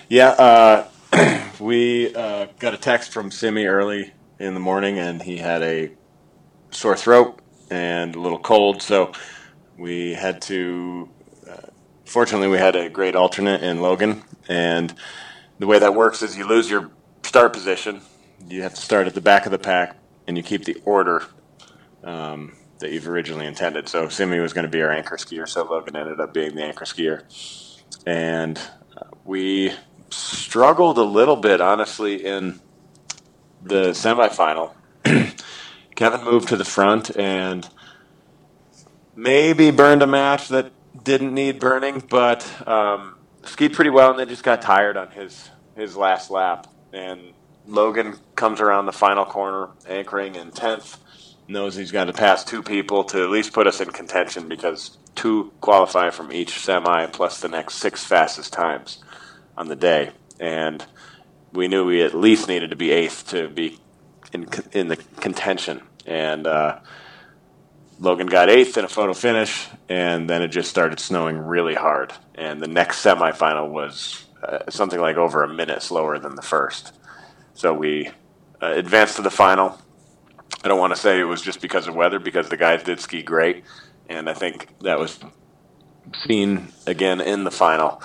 Yeah, we got a text from Simi early in the morning, and he had a sore throat and a little cold. So we had to. Fortunately, we had a great alternate in Logan, and the way that works is you lose your start position. You have to start at the back of the pack, and you keep the order that you've originally intended. So Simi was going to be our anchor skier, so Logan ended up being the anchor skier, and we struggled a little bit, honestly, in the semifinal. Kevin moved to the front and maybe burned a match that didn't need burning, but skied pretty well, and then just got tired on his last lap. And Logan comes around the final corner, anchoring in 10th, knows he's got to pass two people to at least put us in contention because two qualify from each semi plus the next six fastest times on the day. And we knew we at least needed to be eighth to be in the contention. And Logan got eighth in a photo finish, and then it just started snowing really hard. And the next semifinal was something like over a minute slower than the first. So we advanced to the final. I don't want to say it was just because of weather, because the guys did ski great, and I think that was seen again in the final.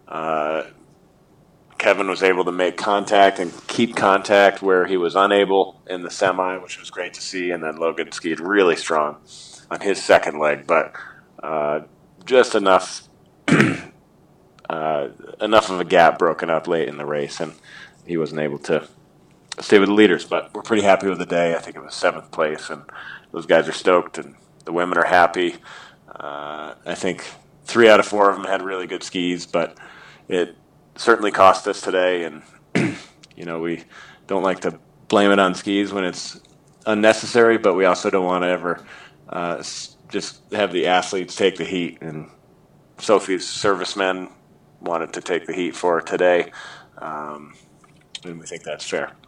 Kevin was able to make contact and keep contact where he was unable in the semi, which was great to see. And then Logan skied really strong on his second leg, but just enough enough of a gap broken up late in the race, and he wasn't able to stay with the leaders. But we're pretty happy with the day. I think it was seventh place, and those guys are stoked, and the women are happy. I think 3 out of 4 of them had really good skis, but it certainly cost us today, and we don't like to blame it on skis when it's unnecessary, but we also don't want to ever just have the athletes take the heat. And Sophie's servicemen wanted to take the heat for today, and we think that's fair.